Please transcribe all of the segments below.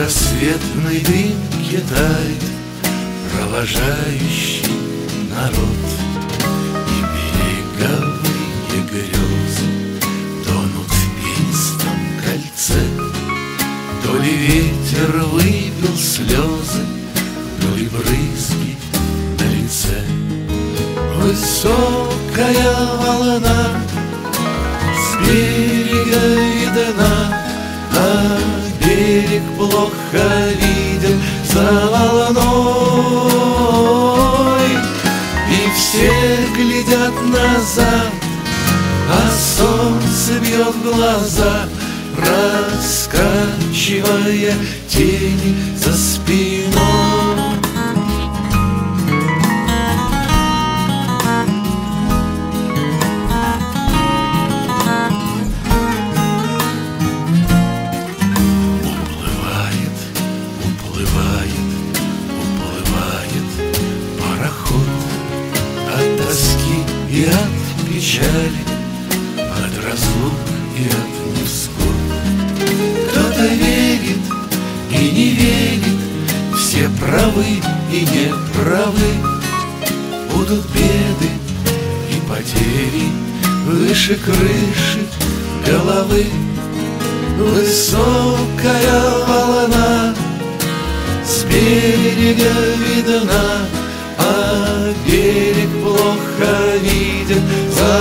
рассветной дымке тает провожающий народ, и береговые грезы тонут в пенистом кольце. То ли ветер выпил слезы, то ли брызги на лице. Высокая волна с берега видна, а берег плохо виден за волной. И все глядят назад, а солнце бьет в глаза, раскачивая тени за спиной. Уплывает пароход от тоски и от печали, от разлук и от невзгод. Кто-то верит и не верит, все правы и неправы. Будут беды и потери выше крыши головы. Высокая волна с берега видна, а берег плохо виден за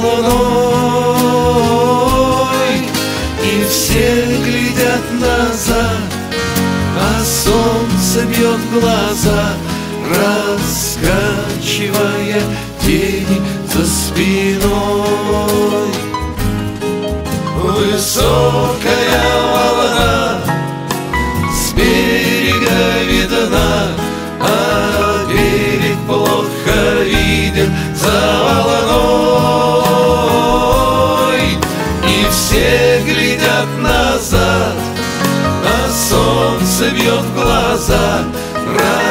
волной. И все глядят назад, а солнце бьет в глаза, раскачивая тени за спиной. Высокая волна с берега видна, а берег плохо виден за волной. И все глядят назад, а солнце бьет в глаза.